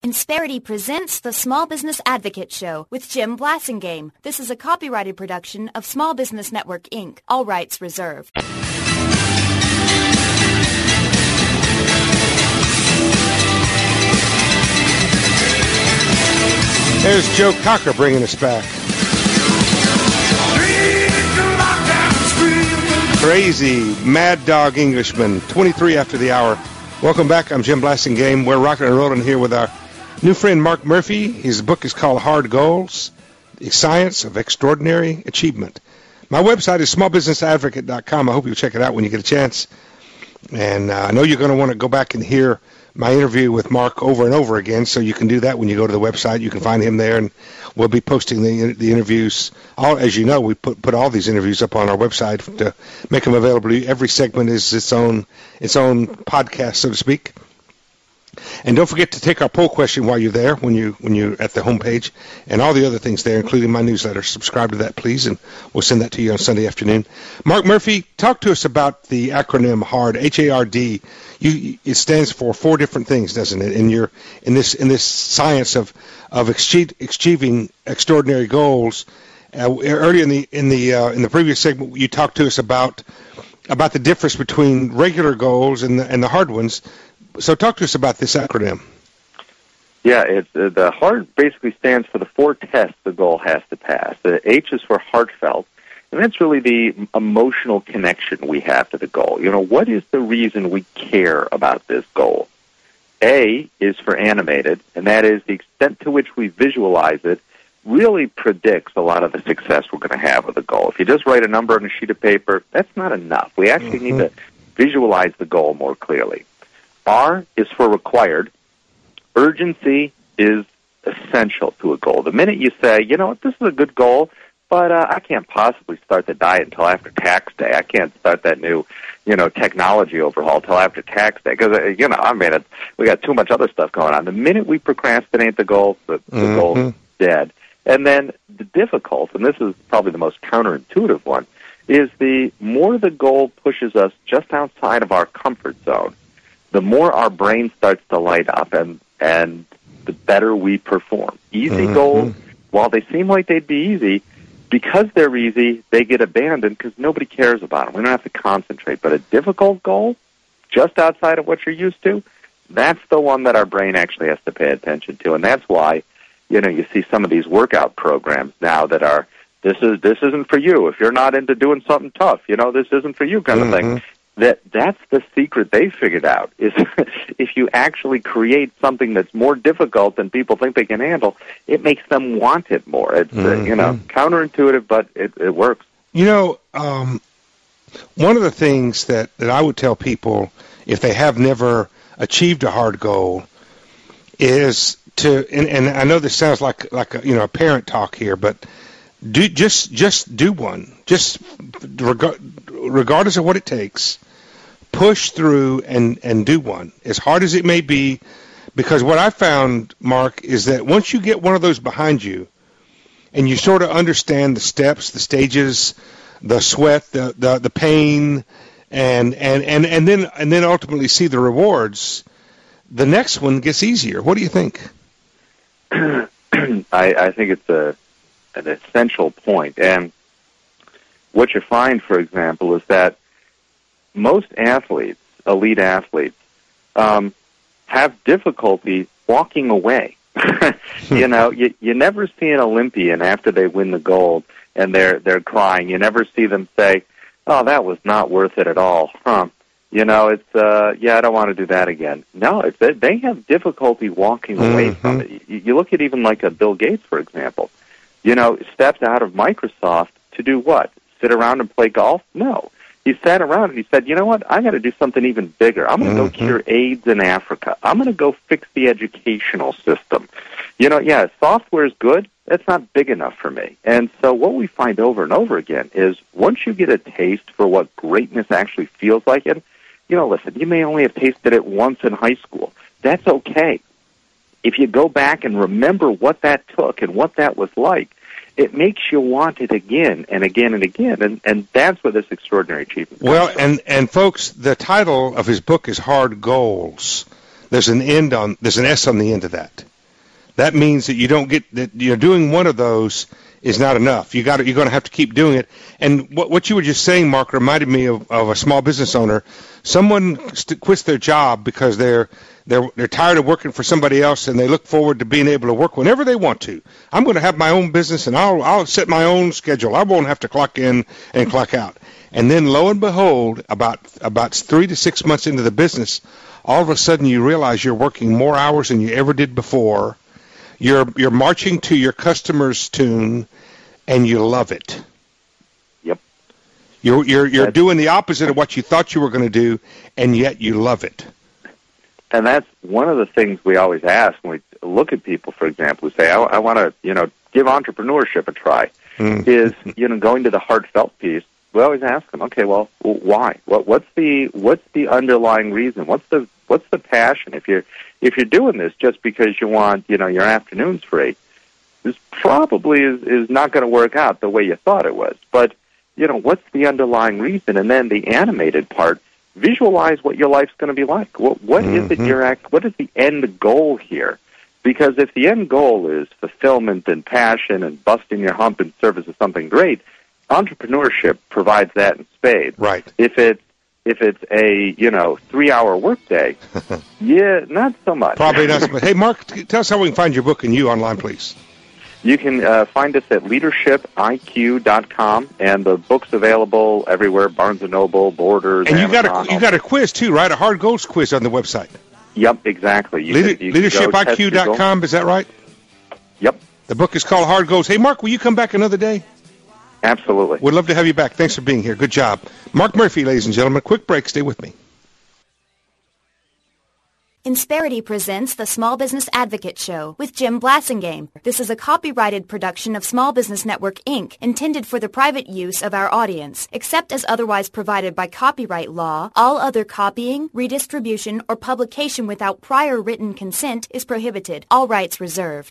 Insperity presents the Small Business Advocate Show with Jim Blasingame. This is a copyrighted production of Small Business Network, Inc. All rights reserved. There's Joe Cocker bringing us back. Crazy Mad Dog Englishman, 23 after the hour. Welcome back. I'm Jim Blasingame. We're rocking and rolling here with our new friend Mark Murphy. His book is called Hard Goals, The Science of Extraordinary Achievement. My website is smallbusinessadvocate.com. I hope you'll check it out when you get a chance. And I know you're going to want to go back and hear my interview with Mark over and over again, so you can do that when you go to the website. You can find him there, and we'll be posting the interviews. As you know, we put all these interviews up on our website to make them available. Every segment is its own podcast, so to speak. And don't forget to take our poll question while you're there, when you're at the homepage, and all the other things there, including my newsletter. Subscribe to that, please, and we'll send that to you on Sunday afternoon. Mark Murphy, talk to us about the acronym HARD, H-A-R-D. It stands for 4 different things, doesn't it? In this science of achieving extraordinary goals. Earlier in the previous segment, you talked to us about the difference between regular goals and the hard ones. So talk to us about this acronym. Yeah, the HARD basically stands for the 4 tests the goal has to pass. The H is for heartfelt, and that's really the emotional connection we have to the goal. You know, what is the reason we care about this goal? A is for animated, and that is the extent to which we visualize it really predicts a lot of the success we're going to have with the goal. If you just write a number on a sheet of paper, that's not enough. We actually need to visualize the goal more clearly. R is for required. Urgency is essential to a goal. The minute you say, you know what, this is a good goal, but I can't possibly start the diet until after tax day. I can't start that new, technology overhaul until after tax day because, we got too much other stuff going on. The minute we procrastinate the goal, the goal's dead. And then the difficult, and this is probably the most counterintuitive one, is the more the goal pushes us just outside of our comfort zone, the more our brain starts to light up and the better we perform. Easy goals, while they seem like they'd be easy, because they're easy, they get abandoned because nobody cares about them. We don't have to concentrate. But a difficult goal, just outside of what you're used to, that's the one that our brain actually has to pay attention to. And that's why, you see some of these workout programs now that are, this isn't for you. If you're not into doing something tough, this isn't for you kind of thing. That's the secret they figured out, is if you actually create something that's more difficult than people think they can handle, it makes them want it more. It's, counterintuitive, but it works. One of the things that I would tell people if they have never achieved a hard goal is to, and I know this sounds like a parent talk here, but just do one. Just regardless of what it takes, push through and do one, as hard as it may be, because what I found, Mark, is that once you get one of those behind you and you sort of understand the steps, the stages, the sweat, the pain, and then ultimately see the rewards, the next one gets easier. What do you think? I think it's an essential point. And what you find, for example, is that most athletes, elite athletes, have difficulty walking away. You never see an Olympian after they win the gold and they're crying. You never see them say, "Oh, that was not worth it at all." It's I don't want to do that again. No, it's they have difficulty walking away from it. You look at even like a Bill Gates, for example. Stepped out of Microsoft to do what? Sit around and play golf? No. He sat around and he said, you know what? I got to do something even bigger. I'm going to go cure AIDS in Africa. I'm going to go fix the educational system. Software is good. That's not big enough for me. And so what we find over and over again is once you get a taste for what greatness actually feels like, and, listen, you may only have tasted it once in high school. That's okay. If you go back and remember what that took and what that was like, it makes you want it again and again and again, and that's where this extraordinary achievement comes from. And folks, the title of his book is Hard Goals. There's an S on the end of that. that means that you don't get that. Doing one of those is not enough. You're going to have to keep doing it. And what you were just saying, Mark, reminded me of a small business owner. Someone quits their job because they're tired of working for somebody else, and they look forward to being able to work whenever they want to. I'm going to have my own business, and I'll set my own schedule. I won't have to clock in and clock out. And then, lo and behold, about 3 to 6 months into the business, all of a sudden you realize you're working more hours than you ever did before. You're marching to your customer's tune, and you love it. Yep. You're doing the opposite of what you thought you were going to do, and yet you love it. And that's one of the things we always ask when we look at people, for example, who say, I want to, give entrepreneurship a try, is, going to the heartfelt piece. We always ask them, okay, well, why? What's the underlying reason? What's the passion? If you're doing this just because you want, your afternoons free, this probably is not going to work out the way you thought it was. But, what's the underlying reason? And then the animated part, visualize what your life's going to be like. What is it what is the end goal here? Because if the end goal is fulfillment and passion and busting your hump in service of something great, entrepreneurship provides that in spades. Right. If it's a 3-hour workday, yeah, not so much. Probably not so much. Hey, Mark, tell us how we can find your book and you online, please. You can find us at leadershipiq.com, and the book's available everywhere: Barnes & Noble, Borders, and Amazon. you got a quiz too, right? A hard goals quiz on the website. Yep, exactly. LeadershipIQ.com, is that right? Yep. The book is called Hard Goals. Hey, Mark, will you come back another day? Absolutely. We'd love to have you back. Thanks for being here. Good job. Mark Murphy, ladies and gentlemen. Quick break. Stay with me. Insperity presents the Small Business Advocate Show with Jim Blasingame. This is a copyrighted production of Small Business Network, Inc., intended for the private use of our audience. Except as otherwise provided by copyright law, all other copying, redistribution, or publication without prior written consent is prohibited. All rights reserved.